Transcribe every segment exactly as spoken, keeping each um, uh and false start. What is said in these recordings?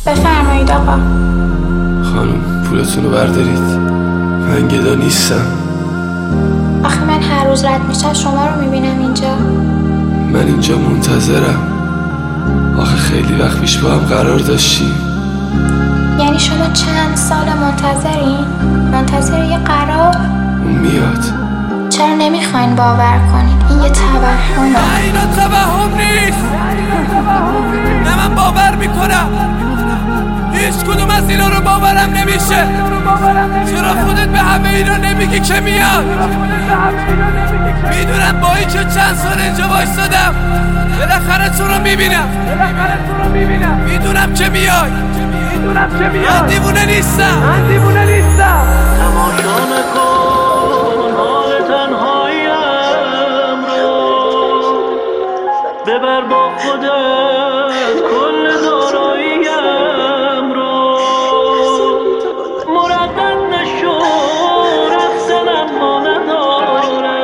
بفرمایید آقا. خانم پولتون رو بردارید، من گدا نیستم. آخه من هر روز رد میشم شما رو میبینم اینجا. من اینجا منتظرم. آخه خیلی وقت پیش با هم قرار داشتیم. یعنی شما چند سال منتظرین؟ منتظر یه قرار؟ اون میاد. چرا نمیخواین باور کنید؟ این یه توهمه. نه اینا توهم نیست، نه من باور میکنم. هیچ کدوم از اینا رو باورم نمیشه. چرا خودت به همه اینا نمیگی که میاد؟ میدونم با این که چند سال اینجا وایستادم بالاخره تو رو میبینم. میدونم که میای. من دیوونه نیستم. من دیوونه نیستم. تماشا نکن حال تنهاییم رو، ببر با خودت کل داراییم رو، مردد نشو رفتن اما نداره.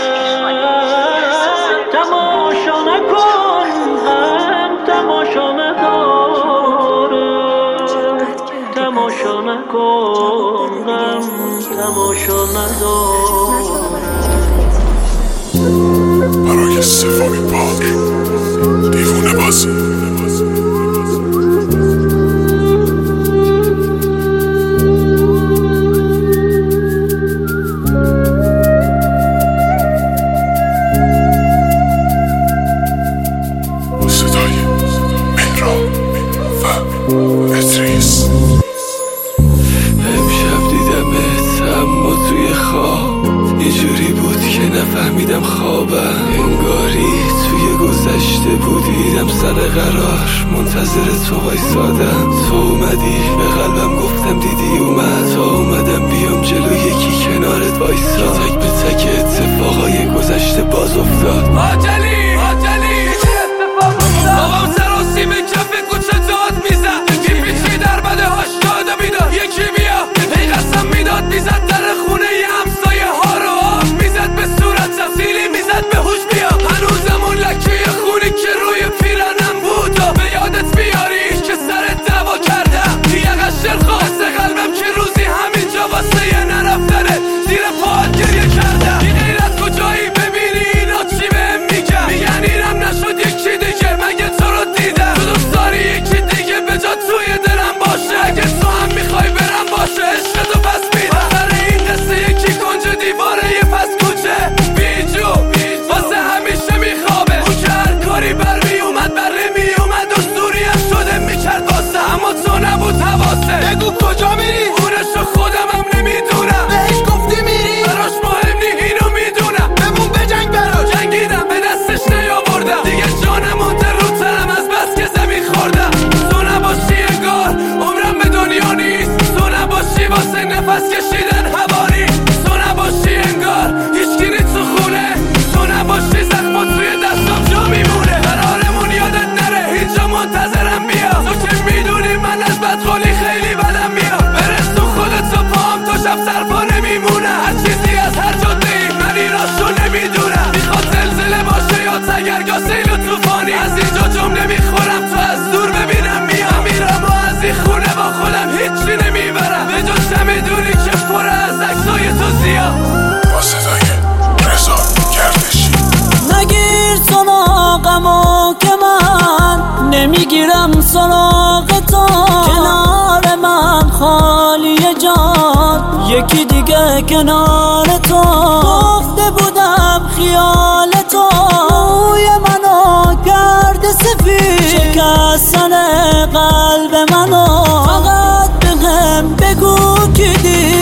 تماشا نکن هم تماشا نداره. تماشا نکن غم تماشا نداره. برای سومین بار دیوونه بازی. صدای مهران و ادریس. امشب دیدمت اما توی خواب یه جوری بود که نفهمیدم خوابم. انگاری توی گذشته بودی. دیدم سر قرار منتظر تو وایسادم. تو اومدی به قلبم گفتم دیدی اومد. تا اومدم بیام جلو یکی کنارت وایسا. تک به تک اتفاقای گذشته باز افتاد. آجلی آجلی چه اتفاق افتاد؟ بابام سر و سیم کف کوچه داد میزد. یکی پیچی در بده هشتاد میداد. یکی بیا هی قسم میداد میزد در خونه ی همسایه ها رو آب میزد به صورت تفصیلی میزد به هوش بیا. هنوزمون لکه خونی که روی پیرنم بود و به یادت بیاری که سر دعوا کردم. یه قشر خواست قلبم که روزی همینجا واسه یه نرفتنه زیر پاهات گریه کردم. این غیرت کجایی ببینی اینا چی بهم میگن؟ میگن اینم نشد یکی دیگه مگه تو رو دیدم؟ تو دوست داری یکی دیگه به جا توی دلم باشه؟ اگه تو هم میخوای برم باشه عشقتو پس میدم. آخر این قصه یکی کنج دیواره یه پس کوچه بیجو واسه همیشه میخوابه. اون که هر کاری بر میومد بر میومد دستوری هم شده میکرد واسه. اما تو نبود حواسه. بگو کجا میری؟ اونشو خودم هم نمیدونم. بهش گفتی میری؟ براش مهم نی اینو میدونم. بمون به جنگ براش. جنگیدم به دستش نیاوردم دیگه. جانم مونده رو تنم از بس که زمین خوردم. تو نباشی انگار عمرم به دنیا نیست. تو نباشی واسه نفس کشیدن هوا نیست. تو نباشی انگار هیچکی نیست تو خونه. تو نباشی زخما توی دستم جا میمونه. قرارمون یادت نره اینجا منتظرم بیا. تو که میدونی من از بدخولی خیلی بدم میاد. برس تو خودت و پام تو شب سرپا نمیمونه. هر چیزی از هر جاده ای من ایناشو نمیدونم. میخواد زلزله باشه یا تگرگاه سیل و توفانی. از اینجا جمله میخورم تو از دور ببینم میام. میرم و از این خونه با خودم هیچی نمیبرم به جز چمدونی که پر از عکسای تو زیاد. با صدای رضا گردشی. نگیر سراغمو که من نمیگیرم سراغ تو. کنار من خالی جان یکی دیگه کنار تو. گفته بودم خیال تو روی منو کرد سفید. شکستن قلب منو فقط بهم بگو کی دید.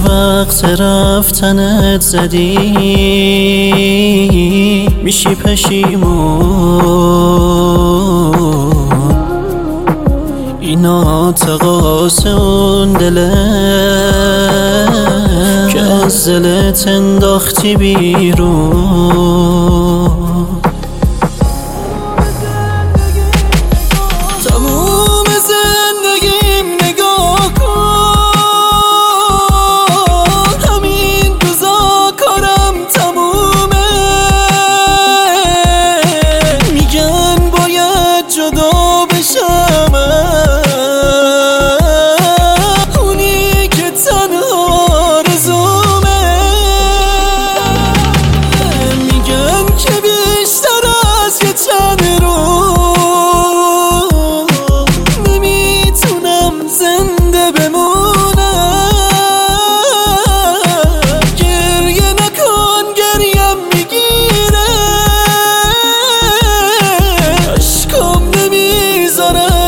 وقت رفتنت زدی میشی پشیمون، اینا تقاس اون دله که از دلت انداختی بیرون. تموم زندگیم نگاه کن، همین روزا کارم تمومه، میگن باید جدا بشم، اونی که تنها رزومه، میگن که بیشتر از یه چند روز نمیتونم زنده بمونم. گریه نکن گریم میگیره، عشقام نمیذارن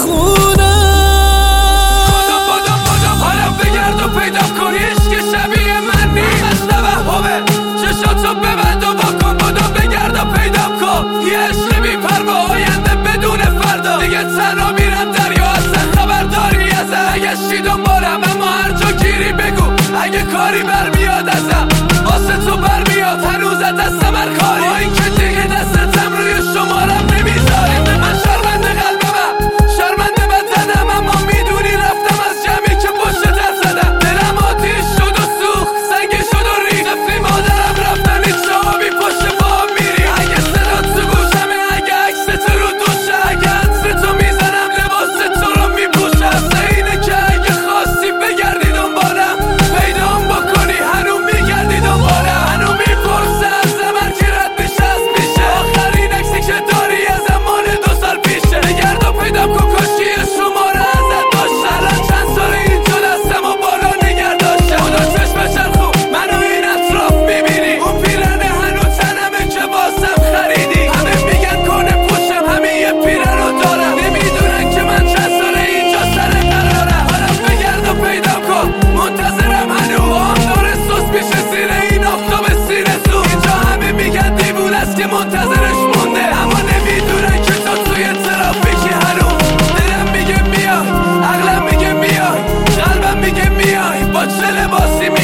بخونم. بادم بادم بادم حالم بگرد و پیدا کن، عشق شبیه من نیست، از توهمه، چشاتو ببند و واکن. بادم بگرد و پیدا کن، یه عشق بی پروا آینده بدون فردا. دیگه تنها میرم دریا، اصلا خبرداری ازم نگشتی دنبالم، اما هر جا گیری بگو اگه کاری برمیاد ازم، واسه تو برمیاد هنوز از دستم هر کاری. با این که دیگه دستتم روی شمارم نمیذاری، من شرمنده قلبمم، شرمنده بدنم، اما میدونی رفتم از جمعی که پشت در زدم. دلم آتیش شد و سوخت، سنگی شد و ریخت، نفی مادرم رفتم هیچ جوابی پشت پاهم میری. اگه صدا تو گوشمه، اگه عکس تو رو دوشه، اگه عطر تو میزنم لباس تو رو میپوشم. اینه که اگه خواستی بگردی دنبالم، پیدام بکنی هنوز میگردی دنبالم. هنوز میپرسه ازم هر کی رد میشه از پیشه، آخرین عکسی که داری ازم مال دو سال پیشه. بگرد و پیدا کن کاشی شماره ازت داشتم، الان چند سال اینجا دستم و بالا نگر داشتم. خدا چشم چرخون منو این اطراف میبینی، اون پیرنه هنوز تنمه که باسم خریدی. همه میگن کنه پوشم، همه یه پیرن رو دارم، نمیدونن که من چند سال اینجا سر قرارم. حالا بگرد و پیدا کن، منتظرم هنوز هم داره سوس میشه زیر این آفتاب سینه زود. اینجا همه میگن دیوون است که منتظرش مونده، اما نمیدونن که تو توی ترافیکی هنوز. دلم میگه میای، عقلم میگه میای، قلبم میگه میای، با چه لباسی